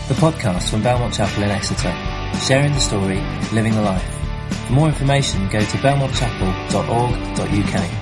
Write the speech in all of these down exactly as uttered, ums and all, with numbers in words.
the podcast from Belmont Chapel in Exeter, sharing the story, living the life. For more information, go to belmont chapel dot org dot u k.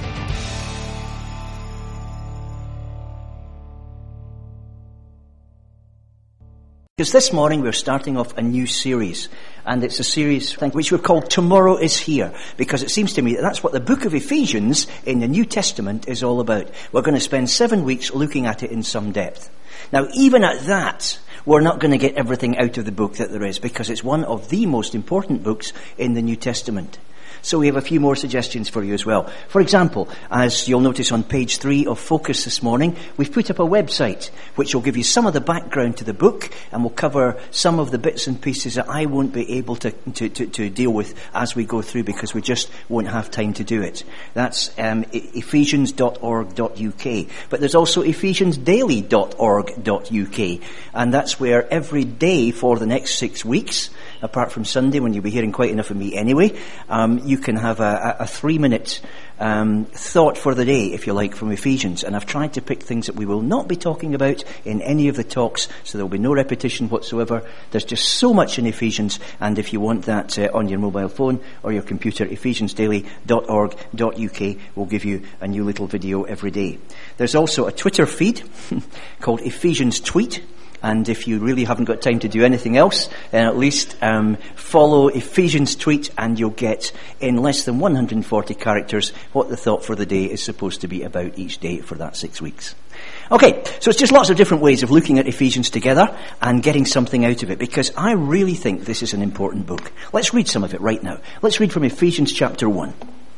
Because this morning we're starting off a new series, and it's a series which we've called Tomorrow is Here, because it seems to me that that's what the book of Ephesians in the New Testament is all about. We're going to spend seven weeks looking at it in some depth. Now, even at that, we're not going to get everything out of the book that there is, because it's one of the most important books in the New Testament. So we have a few more suggestions for you as well. For example, as you'll notice on page three of Focus this morning, we've put up a website which will give you some of the background to the book and will cover some of the bits and pieces that I won't be able to, to, to, to deal with as we go through, because we just won't have time to do it. That's um, ephesians dot org dot u k. But there's also ephesians daily dot org dot u k, and that's where every day for the next six weeks, apart from Sunday when you'll be hearing quite enough of me anyway, um, you can have a, a three-minute um, thought for the day, if you like, from Ephesians. And I've tried to pick things that we will not be talking about in any of the talks, so there will be no repetition whatsoever. There's just so much in Ephesians, and if you want that uh, on your mobile phone or your computer, ephesians daily dot org dot u k will give you a new little video every day. There's also a Twitter feed called Ephesians Tweet. And if you really haven't got time to do anything else, then at least um, follow Ephesians Tweet, and you'll get, in less than one hundred forty characters, what the thought for the day is supposed to be about each day for that six weeks. Okay, so it's just lots of different ways of looking at Ephesians together and getting something out of it, because I really think this is an important book. Let's read some of it right now. Let's read from Ephesians chapter one.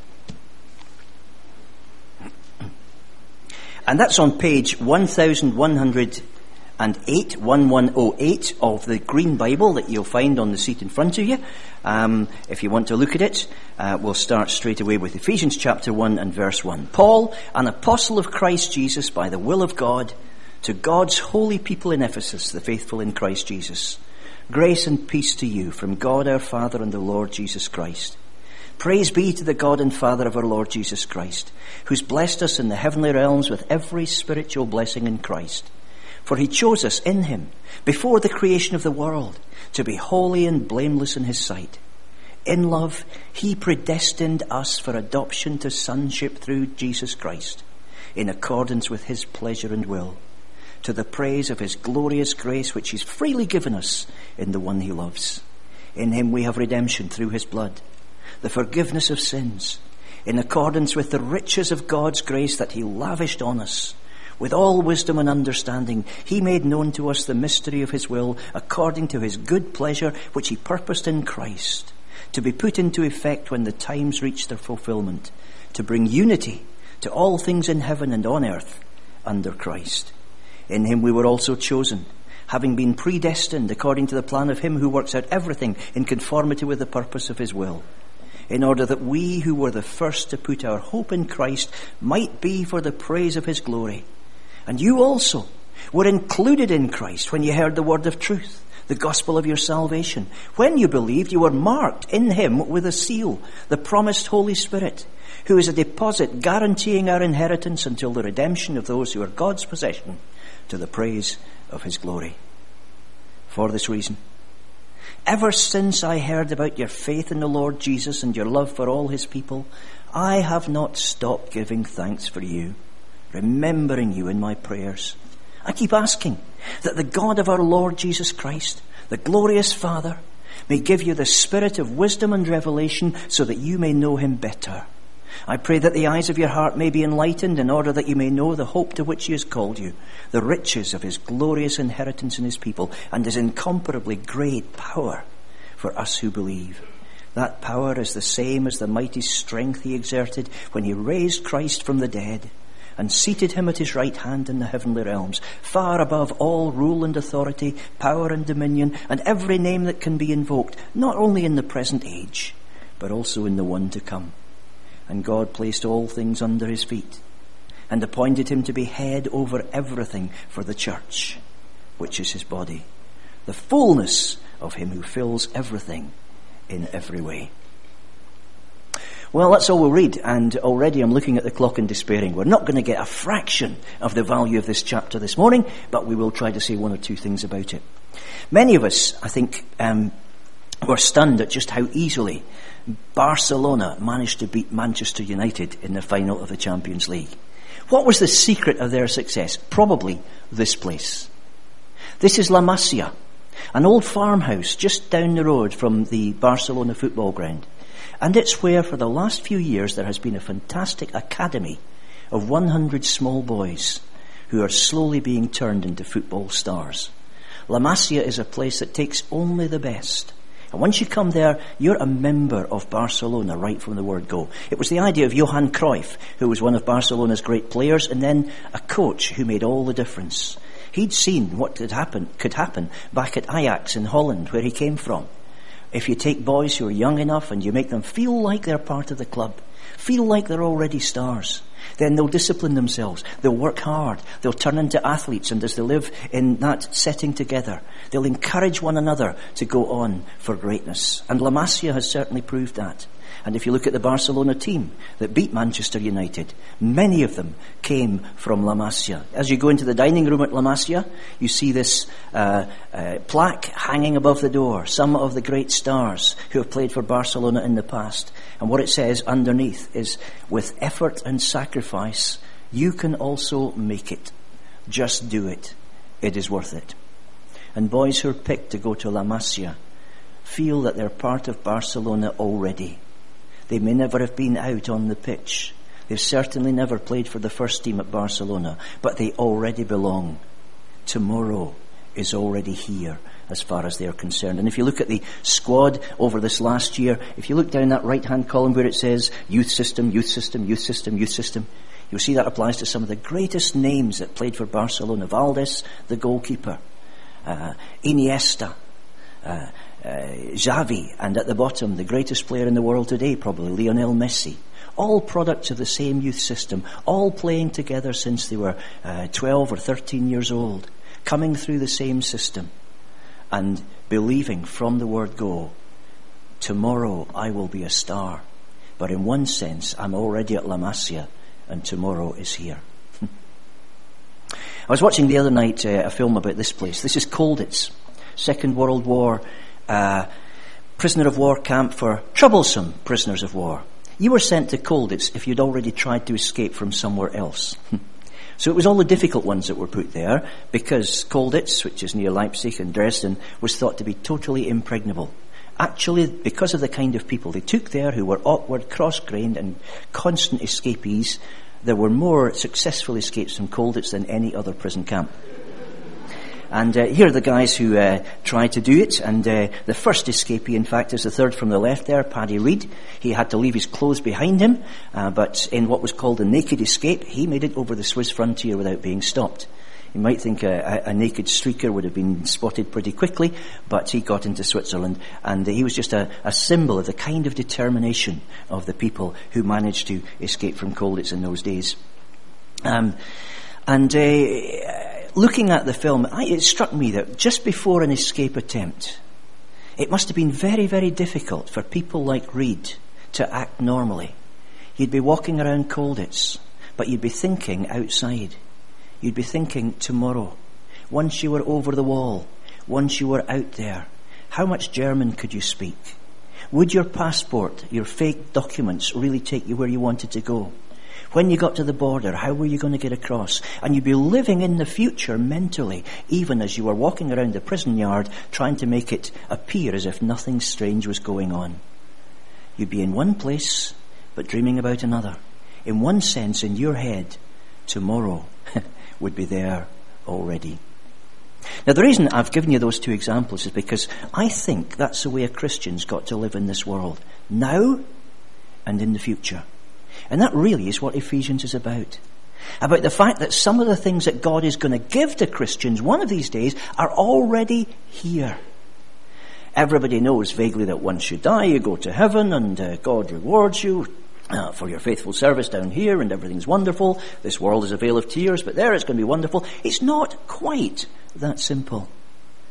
And that's on page one thousand one hundred and eight, one one oh eight of the Green Bible that you'll find on the seat in front of you. Um, if you want to look at it, uh, we'll start straight away with Ephesians chapter one and verse one. Paul, an apostle of Christ Jesus by the will of God, to God's holy people in Ephesus, the faithful in Christ Jesus. Grace and peace to you from God our Father and the Lord Jesus Christ. Praise be to the God and Father of our Lord Jesus Christ, who's blessed us in the heavenly realms with every spiritual blessing in Christ. For he chose us in him, before the creation of the world, to be holy and blameless in his sight. In love, he predestined us for adoption to sonship through Jesus Christ, in accordance with his pleasure and will, to the praise of his glorious grace which he's freely given us in the one he loves. In him we have redemption through his blood, the forgiveness of sins, in accordance with the riches of God's grace that he lavished on us. With all wisdom and understanding, he made known to us the mystery of his will, according to his good pleasure, which he purposed in Christ, to be put into effect when the times reach their fulfillment, to bring unity to all things in heaven and on earth under Christ. In him we were also chosen, having been predestined according to the plan of him who works out everything in conformity with the purpose of his will, in order that we who were the first to put our hope in Christ might be for the praise of his glory. And you also were included in Christ when you heard the word of truth, the gospel of your salvation. When you believed, you were marked in him with a seal, the promised Holy Spirit, who is a deposit guaranteeing our inheritance until the redemption of those who are God's possession, to the praise of his glory. For this reason, ever since I heard about your faith in the Lord Jesus and your love for all his people, I have not stopped giving thanks for you, remembering you in my prayers. I keep asking that the God of our Lord Jesus Christ, the glorious Father, may give you the spirit of wisdom and revelation so that you may know him better. I pray that the eyes of your heart may be enlightened in order that you may know the hope to which he has called you, the riches of his glorious inheritance in his people, and his incomparably great power for us who believe. That power is the same as the mighty strength he exerted when he raised Christ from the dead and seated him at his right hand in the heavenly realms, far above all rule and authority, power and dominion, and every name that can be invoked, not only in the present age, but also in the one to come. And God placed all things under his feet, and appointed him to be head over everything for the church, which is his body, the fullness of him who fills everything in every way. Well, that's all we'll read, and already I'm looking at the clock and despairing. We're not going to get a fraction of the value of this chapter this morning, but we will try to say one or two things about it. Many of us, I think, um, were stunned at just how easily Barcelona managed to beat Manchester United in the final of the Champions League. What was the secret of their success? Probably this place. This is La Masia, an old farmhouse just down the road from the Barcelona football ground. And it's where, for the last few years, there has been a fantastic academy of one hundred small boys who are slowly being turned into football stars. La Masia is a place that takes only the best. And once you come there, you're a member of Barcelona right from the word go. It was the idea of Johan Cruyff, who was one of Barcelona's great players, and then a coach who made all the difference. He'd seen what could happen, could happen back at Ajax in Holland, where he came from. If you take boys who are young enough and you make them feel like they're part of the club, feel like they're already stars, then they'll discipline themselves, they'll work hard, they'll turn into athletes, and as they live in that setting together, they'll encourage one another to go on for greatness. And La Masia has certainly proved that. And if you look at the Barcelona team that beat Manchester United, many of them came from La Masia. As you go into the dining room at La Masia, you see this uh, uh, plaque hanging above the door, some of the great stars who have played for Barcelona in the past. And what it says underneath is, with effort and sacrifice, you can also make it. Just do it. It is worth it. And boys who are picked to go to La Masia feel that they're part of Barcelona already. They may never have been out on the pitch. They've certainly never played for the first team at Barcelona, but they already belong. Tomorrow is already here as far as they're concerned. And if you look at the squad over this last year, if you look down that right-hand column where it says youth system, youth system, youth system, youth system, you'll see that applies to some of the greatest names that played for Barcelona. Valdes, the goalkeeper, uh, Iniesta, uh, Uh, Xavi, and at the bottom, the greatest player in the world today, probably Lionel Messi. All products of the same youth system, all playing together since they were uh, twelve or thirteen years old, coming through the same system and believing from the word go, tomorrow I will be a star. But in one sense, I'm already at La Masia and tomorrow is here. I was watching the other night uh, a film about this place. This is Colditz, Second World War Uh, prisoner of war camp for troublesome prisoners of war. You were sent to Colditz if you'd already tried to escape from somewhere else. So it was all the difficult ones that were put there, because Colditz, which is near Leipzig and Dresden, was thought to be totally impregnable. Actually, because of the kind of people they took there, who were awkward, cross-grained and constant escapees, there were more successful escapes from Colditz than any other prison camp. And uh, here are the guys who uh, tried to do it. And uh, the first escapee, in fact, is the third from the left there, Paddy Reed. He had to leave his clothes behind him, uh, but in what was called a naked escape, he made it over the Swiss frontier without being stopped. You might think a, a, a naked streaker would have been spotted pretty quickly, but he got into Switzerland, and uh, he was just a, a symbol of the kind of determination of the people who managed to escape from Colditz in those days. Um, and... Uh, Looking at the film, I, it struck me that just before an escape attempt, it must have been very, very difficult for people like Reed to act normally. You'd be walking around Colditz, but you'd be thinking outside. You'd be thinking tomorrow. Once you were over the wall, once you were out there, how much German could you speak? Would your passport, your fake documents, really take you where you wanted to go? When you got to the border, how were you going to get across? And you'd be living in the future mentally, even as you were walking around the prison yard, trying to make it appear as if nothing strange was going on. You'd be in one place, but dreaming about another. In one sense, in your head, tomorrow would be there already. Now, the reason I've given you those two examples is because I think that's the way a Christian's got to live in this world, now and in the future. And that really is what Ephesians is about. About the fact that some of the things that God is going to give to Christians one of these days are already here. Everybody knows vaguely that once you die, you go to heaven and uh, God rewards you uh, for your faithful service down here and everything's wonderful. This world is a vale of tears, but there it's going to be wonderful. It's not quite that simple.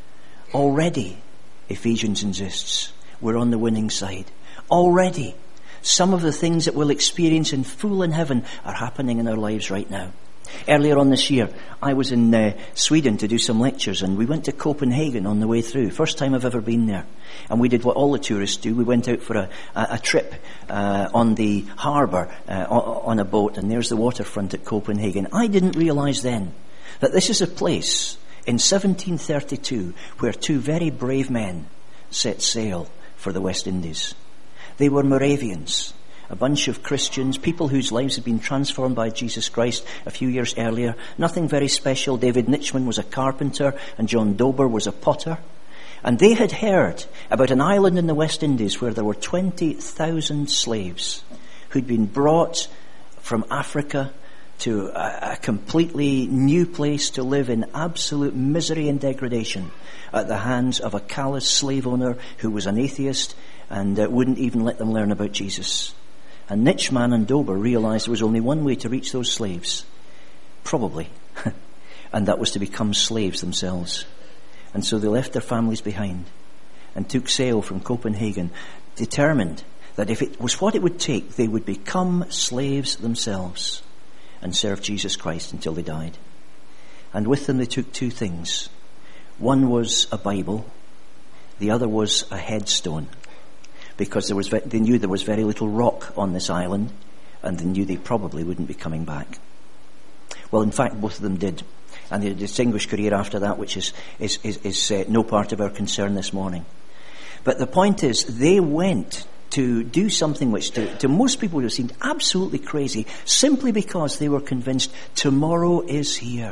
Already, Ephesians insists, we're on the winning side. Already, Some of the things that we'll experience in full in heaven are happening in our lives right now. Earlier on this year, I was in uh, Sweden to do some lectures, and we went to Copenhagen on the way through. First time I've ever been there. And we did what all the tourists do. We went out for a, a, a trip uh, on the harbour uh, on a boat, and there's the waterfront at Copenhagen. I didn't realise then that this is a place in seventeen thirty-two where two very brave men set sail for the West Indies. They were Moravians. A bunch of Christians, people whose lives had been transformed by Jesus Christ a few years earlier. Nothing very special. David Nitschmann was a carpenter and John Dober was a potter. And they had heard about an island in the West Indies where there were twenty thousand slaves who'd been brought from Africa to a, a completely new place to live in absolute misery and degradation at the hands of a callous slave owner who was an atheist and uh, wouldn't even let them learn about Jesus. And Nitschmann and Dober realized there was only one way to reach those slaves. Probably. And that was to become slaves themselves. And so they left their families behind and took sail from Copenhagen, determined that if it was what it would take, they would become slaves themselves and serve Jesus Christ until they died. And with them they took two things. One was a Bible. The other was a headstone. Because there was, they knew there was very little rock on this island, and they knew they probably wouldn't be coming back. Well, in fact, both of them did. And they had a distinguished career after that, which is, is, is, is uh, no part of our concern this morning. But the point is, they went to do something which to, to most people would have seemed absolutely crazy, simply because they were convinced tomorrow is here.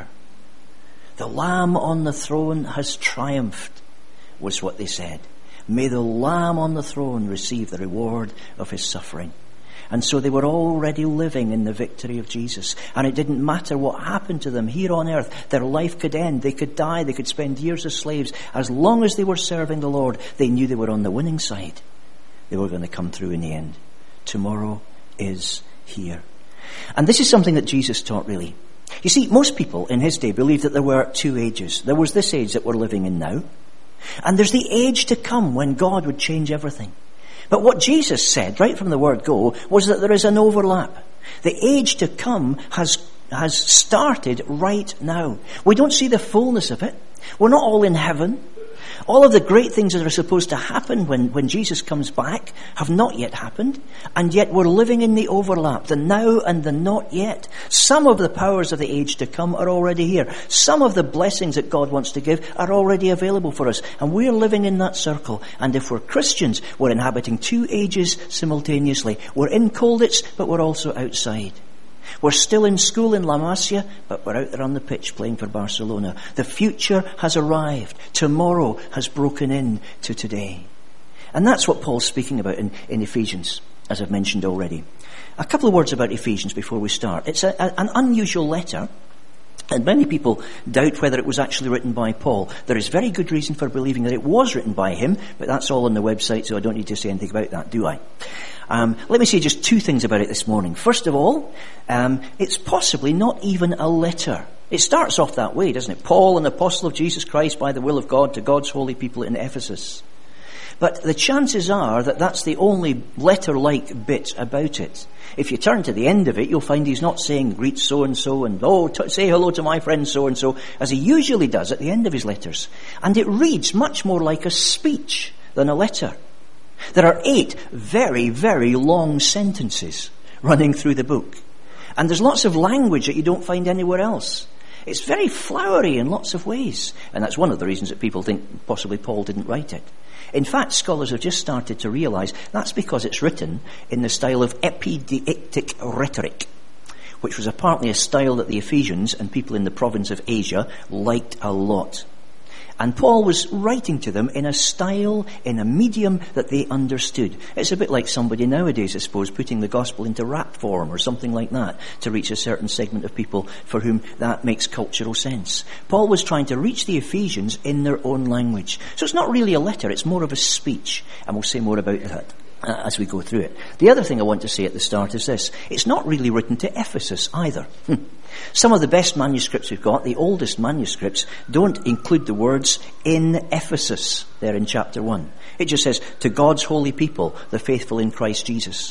The Lamb on the throne has triumphed, was what they said. May the Lamb on the throne receive the reward of his suffering. And so they were already living in the victory of Jesus. And it didn't matter what happened to them here on earth. Their life could end. They could die. They could spend years as slaves. As long as they were serving the Lord, they knew they were on the winning side. They were going to come through in the end. Tomorrow is here. And this is something that Jesus taught, really. You see, most people in his day believed that there were two ages. There was this age that we're living in now. And there's the age to come when God would change everything. But what Jesus said, right from the word go, was that there is an overlap. The age to come has, has started right now. We don't see the fullness of it. We're not all in heaven. All of the great things that are supposed to happen when, when Jesus comes back have not yet happened, and yet we're living in the overlap, the now and the not yet. Some of the powers of the age to come are already here. Some of the blessings that God wants to give are already available for us, and we're living in that circle. And if we're Christians, we're inhabiting two ages simultaneously. We're in Colditz, but we're also outside. We're still in school in La Masia, but we're out there on the pitch playing for Barcelona. The future has arrived. Tomorrow has broken in to today. And that's what Paul's speaking about in, in Ephesians, as I've mentioned already. A couple of words about Ephesians before we start. It's a, a, an unusual letter, and many people doubt whether it was actually written by Paul. There is very good reason for believing that it was written by him, but that's all on the website, so I don't need to say anything about that, do I? Um, let me say just two things about it this morning. First of all, um, it's possibly not even a letter. It starts off that way, doesn't it? Paul, an apostle of Jesus Christ by the will of God to God's holy people in Ephesus. But the chances are that that's the only letter-like bit about it. If you turn to the end of it, you'll find he's not saying greet so-and-so and, oh, t- say hello to my friend so-and-so, as he usually does at the end of his letters. And it reads much more like a speech than a letter. There are eight very, very long sentences running through the book. And there's lots of language that you don't find anywhere else. It's very flowery in lots of ways. And that's one of the reasons that people think possibly Paul didn't write it. In fact, scholars have just started to realize that's because it's written in the style of epideictic rhetoric, which was apparently a style that the Ephesians and people in the province of Asia liked a lot. And Paul was writing to them in a style, in a medium that they understood. It's a bit like somebody nowadays, I suppose, putting the gospel into rap form or something like that to reach a certain segment of people for whom that makes cultural sense. Paul was trying to reach the Ephesians in their own language. So it's not really a letter, it's more of a speech. And we'll say more about that uh, as we go through it. The other thing I want to say at the start is this. It's not really written to Ephesus either. Some of the best manuscripts we've got, the oldest manuscripts, don't include the words in Ephesus there in chapter one. It just says, to God's holy people, the faithful in Christ Jesus.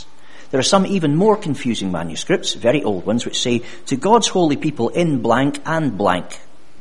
There are some even more confusing manuscripts, very old ones, which say, to God's holy people in blank and blank,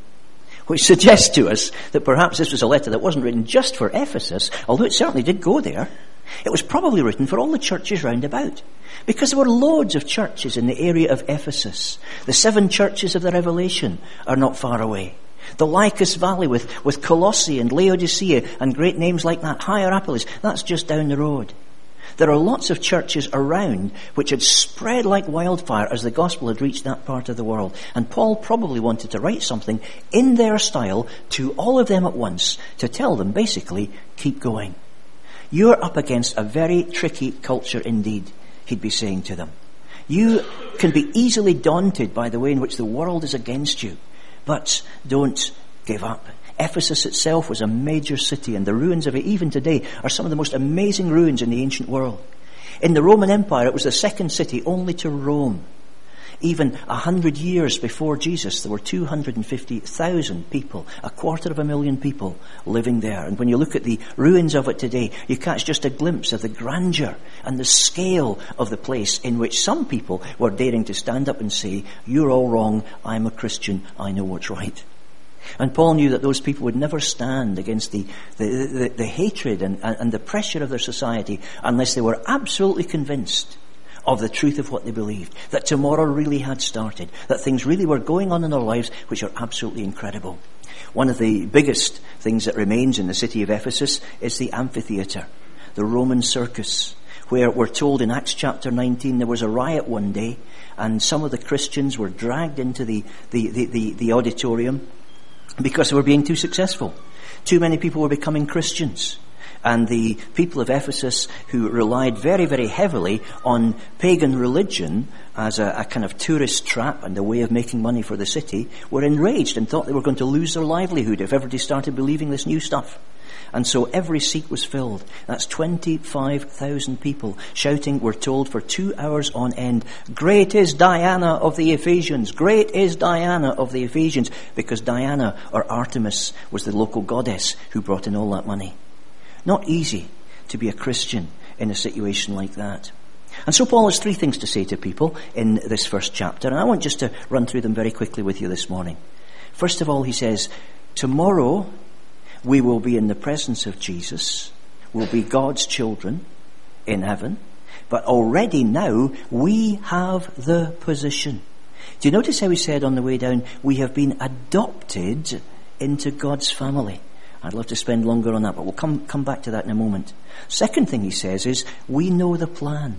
which suggests to us that perhaps this was a letter that wasn't written just for Ephesus, although it certainly did go there. It was probably written for all the churches round about, because there were loads of churches in the area of Ephesus. The seven churches of the Revelation are not far away. The Lycus Valley with, with Colossae and Laodicea and great names like that, Hierapolis, that's just down the road. There are lots of churches around which had spread like wildfire as the gospel had reached that part of the world. And Paul probably wanted to write something in their style to all of them at once to tell them, basically, keep going. You're up against a very tricky culture indeed, he'd be saying to them. You can be easily daunted by the way in which the world is against you, but don't give up. Ephesus itself was a major city, and the ruins of it, even today, are some of the most amazing ruins in the ancient world. In the Roman Empire, it was the second city only to Rome. Even a hundred years before Jesus, there were two hundred fifty thousand people, a quarter of a million people living there. And when you look at the ruins of it today, you catch just a glimpse of the grandeur and the scale of the place in which some people were daring to stand up and say, you're all wrong, I'm a Christian, I know what's right. And Paul knew that those people would never stand against the, the, the, the hatred and, and the pressure of their society unless they were absolutely convinced of the truth of what they believed, that tomorrow really had started, that things really were going on in their lives which are absolutely incredible. One of the biggest things that remains in the city of Ephesus is the amphitheatre, the Roman circus, where we're told in Acts chapter nineteen there was a riot one day and some of the Christians were dragged into the, the, the, the, the auditorium because they were being too successful. Too many people were becoming Christians. And the people of Ephesus, who relied very, very heavily on pagan religion as a, a kind of tourist trap and a way of making money for the city, were enraged and thought they were going to lose their livelihood if everybody started believing this new stuff. And so every seat was filled. That's twenty-five thousand people shouting, we're told, for two hours on end, great is Diana of the Ephesians, great is Diana of the Ephesians, because Diana, or Artemis, was the local goddess who brought in all that money. Not easy to be a Christian in a situation like that. And so Paul has three things to say to people in this first chapter, and I want just to run through them very quickly with you this morning. First of all, he says, tomorrow we will be in the presence of Jesus. We'll be God's children in heaven. But already now, we have the position. Do you notice how he said on the way down, we have been adopted into God's family? I'd love to spend longer on that, but we'll come, come back to that in a moment. Second thing he says is, we know the plan.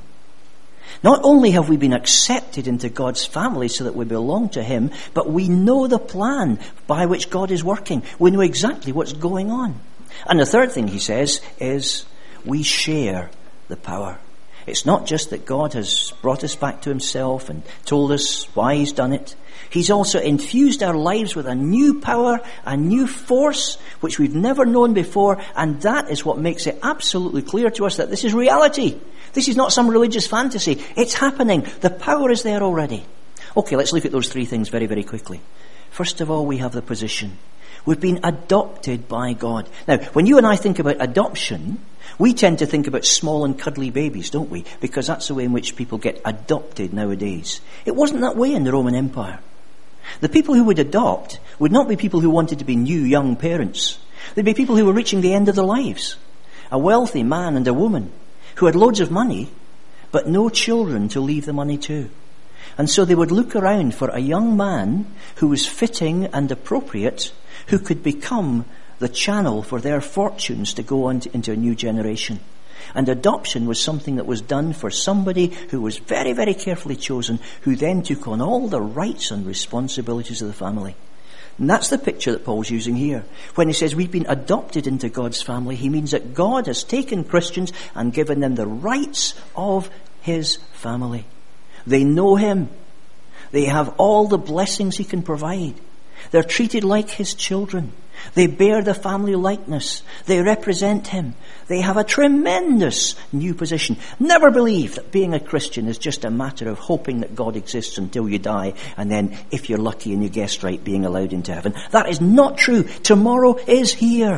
Not only have we been accepted into God's family so that we belong to him, but we know the plan by which God is working. We know exactly what's going on. And the third thing he says is, we share the power. It's not just that God has brought us back to himself and told us why he's done it. He's also infused our lives with a new power, a new force, which we've never known before, and that is what makes it absolutely clear to us that this is reality. This is not some religious fantasy. It's happening. The power is there already. Okay, let's look at those three things very, very quickly. First of all, we have the position. We've been adopted by God. Now, when you and I think about adoption, we tend to think about small and cuddly babies, don't we? Because that's the way in which people get adopted nowadays. It wasn't that way in the Roman Empire. The people who would adopt would not be people who wanted to be new young parents. They'd be people who were reaching the end of their lives. A wealthy man and a woman who had loads of money, but no children to leave the money to. And so they would look around for a young man who was fitting and appropriate, who could become the channel for their fortunes to go on to, into a new generation. And adoption was something that was done for somebody who was very, very carefully chosen, who then took on all the rights and responsibilities of the family. And that's the picture that Paul's using here. When he says we've been adopted into God's family, he means that God has taken Christians and given them the rights of his family. They know him. They have all the blessings he can provide. They're treated like his children. They bear the family likeness. They represent him. They have a tremendous new position. Never believe that being a Christian is just a matter of hoping that God exists until you die, and then, if you're lucky and you guessed right, being allowed into heaven. That is not true. Tomorrow is here.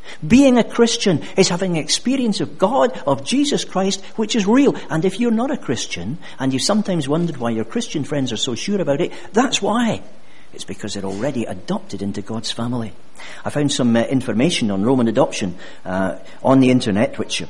Being a Christian is having an experience of God, of Jesus Christ, which is real. And if you're not a Christian, and you've sometimes wondered why your Christian friends are so sure about it, that's why. It's because they're already adopted into God's family. I found some uh, information on Roman adoption uh, on the internet, which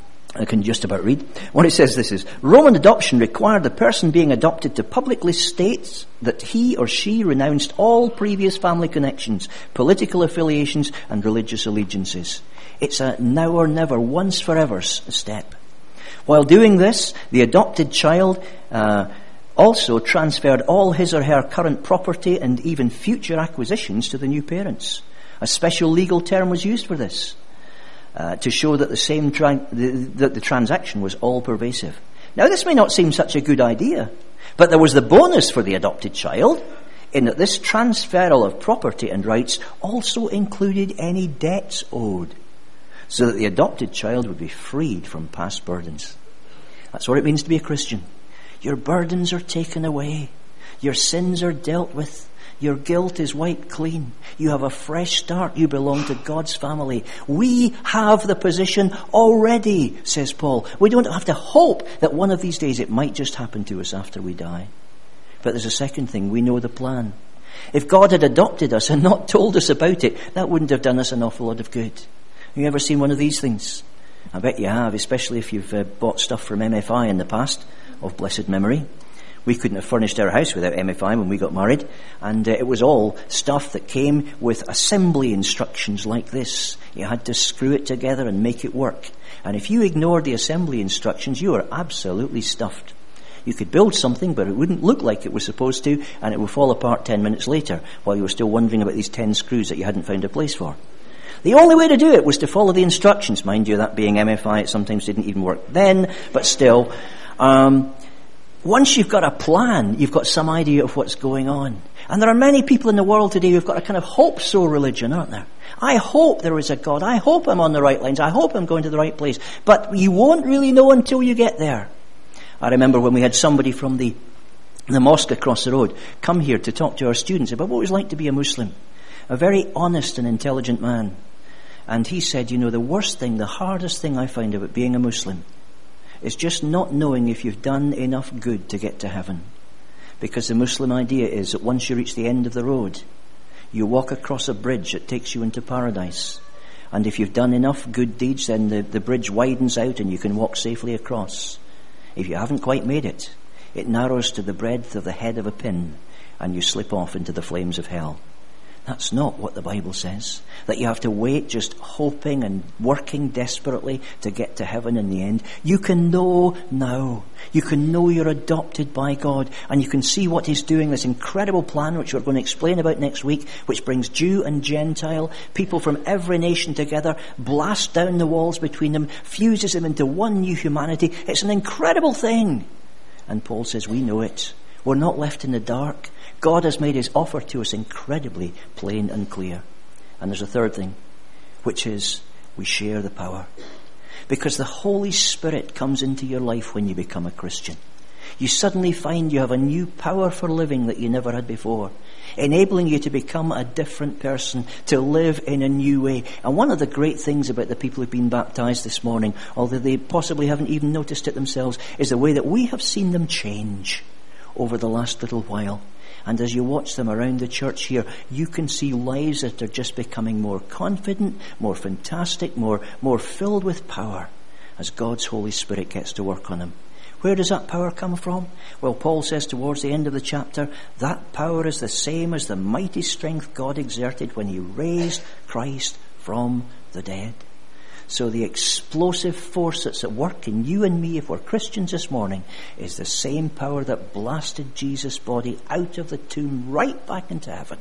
I can just about read. What it says this is, Roman adoption required the person being adopted to publicly state that he or she renounced all previous family connections, political affiliations and religious allegiances. It's a now or never, once forever step. While doing this, the adopted child uh, also transferred all his or her current property and even future acquisitions to the new parents. A special legal term was used for this. Uh, to show that the same tra- the, that the transaction was all pervasive. Now, this may not seem such a good idea, but there was the bonus for the adopted child in that this transferal of property and rights also included any debts owed, so that the adopted child would be freed from past burdens. That's what it means to be a Christian. Your burdens are taken away. Your sins are dealt with. Your guilt is wiped clean. You have a fresh start. You belong to God's family. We have the position already, says Paul. We don't have to hope that one of these days it might just happen to us after we die. But there's a second thing. We know the plan. If God had adopted us and not told us about it, that wouldn't have done us an awful lot of good. Have you ever seen one of these things? I bet you have, especially if you've uh, bought stuff from M F I in the past, of blessed memory. We couldn't have furnished our house without M F I when we got married, and uh, it was all stuff that came with assembly instructions like this. You had to screw it together and make it work. And if you ignored the assembly instructions, you were absolutely stuffed. You could build something, but it wouldn't look like it was supposed to, and it would fall apart ten minutes later while you were still wondering about these ten screws that you hadn't found a place for. The only way to do it was to follow the instructions. Mind you, that being M F I, it sometimes didn't even work then, but still... Um, Once you've got a plan, you've got some idea of what's going on. And there are many people in the world today who've got a kind of hope-so religion, aren't there? I hope there is a God. I hope I'm on the right lines. I hope I'm going to the right place. But you won't really know until you get there. I remember when we had somebody from the, the mosque across the road come here to talk to our students about what it was like to be a Muslim. A very honest and intelligent man. And he said, you know, the worst thing, the hardest thing I find about being a Muslim it's just not knowing if you've done enough good to get to heaven. Because the Muslim idea is that once you reach the end of the road, you walk across a bridge that takes you into paradise. And if you've done enough good deeds, then the, the bridge widens out and you can walk safely across. If you haven't quite made it, it narrows to the breadth of the head of a pin and you slip off into the flames of hell. That's not what the Bible says. That you have to wait just hoping and working desperately to get to heaven in the end. You can know now. You can know you're adopted by God. And you can see what He's doing, this incredible plan which we're going to explain about next week, which brings Jew and Gentile, people from every nation together, blasts down the walls between them, fuses them into one new humanity. It's an incredible thing. And Paul says we know it. We're not left in the dark. God has made His offer to us incredibly plain and clear. And there's a third thing, which is we share the power. Because the Holy Spirit comes into your life when you become a Christian. You suddenly find you have a new power for living that you never had before, enabling you to become a different person, to live in a new way. And one of the great things about the people who've been baptized this morning, although they possibly haven't even noticed it themselves, is the way that we have seen them change over the last little while. And as you watch them around the church here, you can see lives that are just becoming more confident, more fantastic, more, more filled with power as God's Holy Spirit gets to work on them. Where does that power come from? Well, Paul says towards the end of the chapter, that power is the same as the mighty strength God exerted when He raised Christ from the dead. So the explosive force that's at work in you and me, if we're Christians this morning, is the same power that blasted Jesus' body out of the tomb right back into heaven.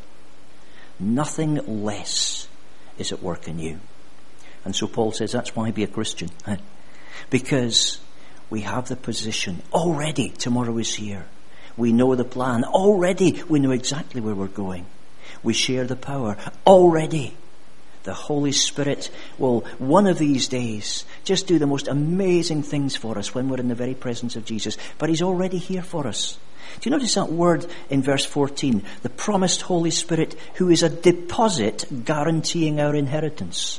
Nothing less is at work in you. And so Paul says that's why be a Christian. Because we have the position. Already tomorrow is here. We know the plan. Already we know exactly where we're going. We share the power. Already the Holy Spirit will, one of these days, just do the most amazing things for us when we're in the very presence of Jesus. But He's already here for us. Do you notice that word in verse fourteen? The promised Holy Spirit, who is a deposit guaranteeing our inheritance.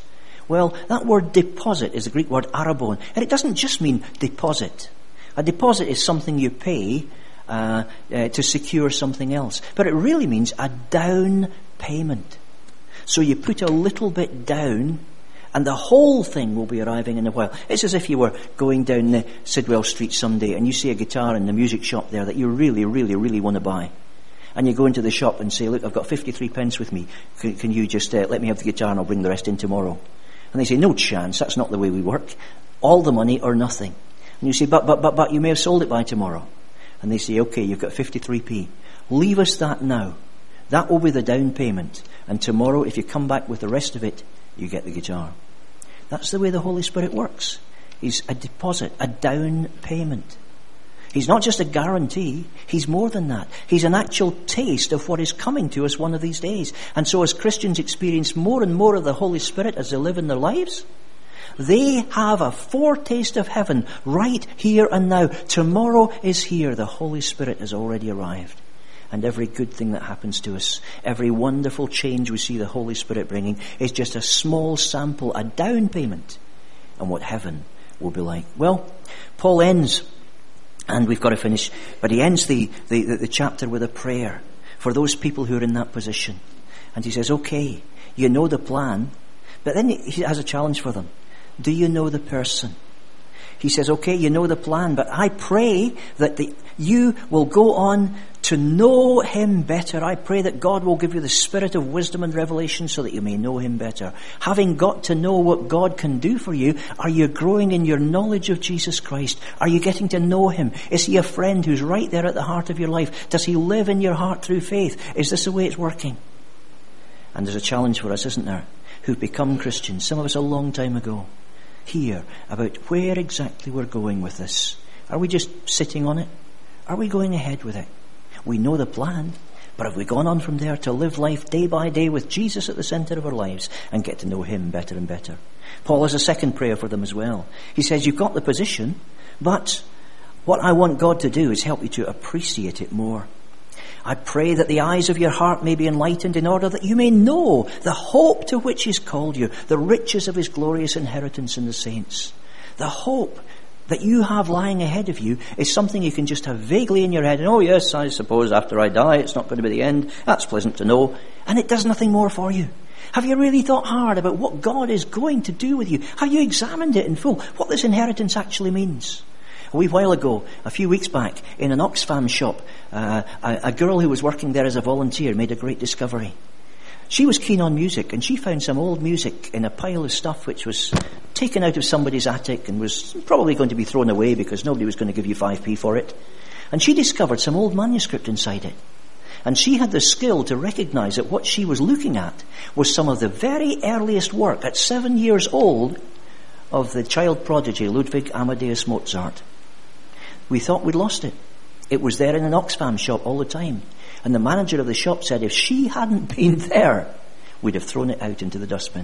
Well, that word deposit is the Greek word arabon, and it doesn't just mean deposit. A deposit is something you pay uh, uh, to secure something else, but it really means a down payment. So you put a little bit down, and the whole thing will be arriving in a while. It's as if you were going down the Sidwell Street someday, and you see a guitar in the music shop there that you really, really, really want to buy. And you go into the shop and say, look, I've got fifty-three pence with me. Can, can you just uh, let me have the guitar and I'll bring the rest in tomorrow? And they say, no chance, that's not the way we work. All the money or nothing. And you say, but, but, but, but, you may have sold it by tomorrow. And they say, okay, you've got fifty-three p. Leave us that now. That will be the down payment. And tomorrow, if you come back with the rest of it, you get the guitar. That's the way the Holy Spirit works. He's a deposit, a down payment. He's not just a guarantee, he's more than that. He's an actual taste of what is coming to us one of these days. And so as Christians experience more and more of the Holy Spirit as they live in their lives, they have a foretaste of heaven right here and now. Tomorrow is here. The Holy Spirit has already arrived. And every good thing that happens to us, every wonderful change we see the Holy Spirit bringing, is just a small sample, a down payment on what heaven will be like. Well, Paul ends, and we've got to finish, but he ends the, the, the, the chapter with a prayer for those people who are in that position. And he says, okay, you know the plan, but then he has a challenge for them. Do you know the person? He says, okay, you know the plan, but I pray that the, you will go on to know him better. I pray that God will give you the spirit of wisdom and revelation so that you may know him better. Having got to know what God can do for you, are you growing in your knowledge of Jesus Christ? Are you getting to know him? Is he a friend who's right there at the heart of your life? Does he live in your heart through faith? Is this the way it's working? And there's a challenge for us, isn't there, who've become Christians, some of us a long time ago, here about where exactly we're going with this. Are we just sitting on it? Are we going ahead with it? We know the plan, but have we gone on from there to live life day by day with Jesus at the centre of our lives and get to know him better and better? Paul has a second prayer for them as well. He says, you've got the position, but what I want God to do is help you to appreciate it more. I pray that the eyes of your heart may be enlightened in order that you may know the hope to which he's called you, the riches of his glorious inheritance in the saints. The hope that you have lying ahead of you is something you can just have vaguely in your head. And oh yes, I suppose after I die it's not going to be the end. That's pleasant to know. And it does nothing more for you. Have you really thought hard about what God is going to do with you? Have you examined it in full? What this inheritance actually means? A wee while ago, a few weeks back, in an Oxfam shop, uh, a, a girl who was working there as a volunteer made a great discovery. She was keen on music, and she found some old music in a pile of stuff which was taken out of somebody's attic and was probably going to be thrown away because nobody was going to give you five p for it. And she discovered some old manuscript inside it. And she had the skill to recognise that what she was looking at was some of the very earliest work, at seven years old, of the child prodigy Ludwig Amadeus Mozart. We thought we'd lost it. It was there in an Oxfam shop all the time. And the manager of the shop said if she hadn't been there, we'd have thrown it out into the dustbin.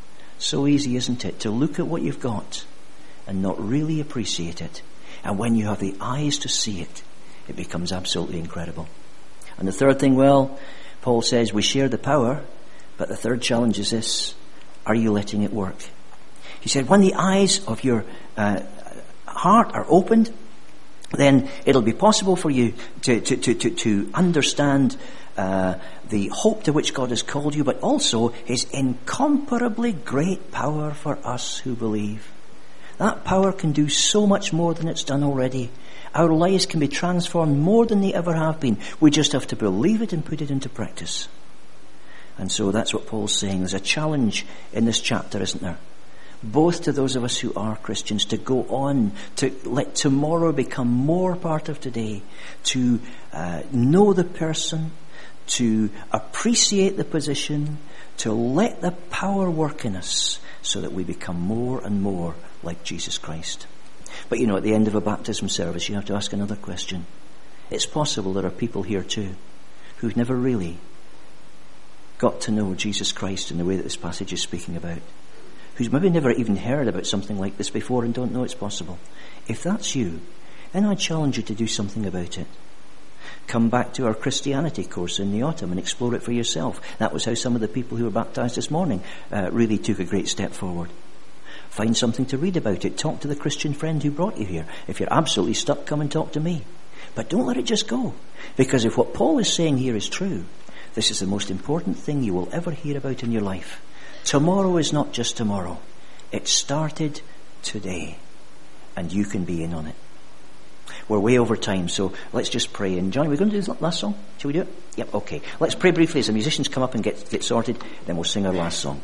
So easy, isn't it, to look at what you've got and not really appreciate it. And when you have the eyes to see it, it becomes absolutely incredible. And the third thing, well, Paul says we share the power, but the third challenge is this: are you letting it work? He said when the eyes of your uh, heart are opened, then it'll be possible for you to, to, to, to, to understand uh, the hope to which God has called you, but also his incomparably great power for us who believe. That power can do so much more than it's done already. Our lives can be transformed more than they ever have been. We just have to believe it and put it into practice. And so that's what Paul's saying. There's a challenge in this chapter, isn't there? Both to those of us who are Christians, to go on, to let tomorrow become more part of today, to uh, know the person, to appreciate the position, to let the power work in us so that we become more and more like Jesus Christ. But you know, at the end of a baptism service, you have to ask another question. It's possible there are people here too who've never really got to know Jesus Christ in the way that this passage is speaking about, who's maybe never even heard about something like this before and don't know it's possible. If that's you, then I challenge you to do something about it. come back to our Christianity course in the autumn and explore it for yourself. That was how some of the people who were baptized this morning uh, really took a great step forward. Find something to read about it. Talk to the Christian friend who brought you here. If you're absolutely stuck, come and talk to me. But don't let it just go. Because if what Paul is saying here is true, this is the most important thing you will ever hear about in your life. Tomorrow is not just tomorrow. It started today. And you can be in on it. We're way over time, so let's just pray. And John, are we going to do the last song? Shall we do it? Yep, okay. Let's pray briefly as the musicians come up and get, get sorted. Then we'll sing our last song.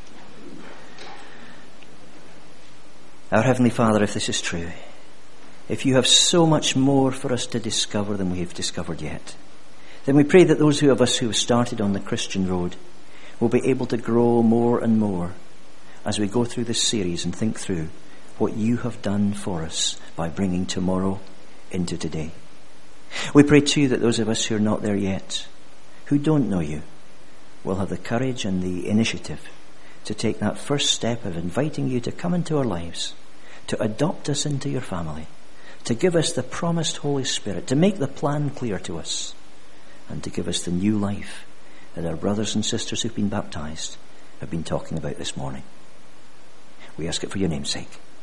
Our Heavenly Father, if this is true, if you have so much more for us to discover than we have discovered yet, then we pray that those who of us who have started on the Christian road will be able to grow more and more as we go through this series and think through what you have done for us by bringing tomorrow into today. We pray too that those of us who are not there yet, who don't know you, will have the courage and the initiative to take that first step of inviting you to come into our lives, to adopt us into your family, to give us the promised Holy Spirit, to make the plan clear to us, and to give us the new life that our brothers and sisters who've been baptized have been talking about this morning. We ask it for your name's sake.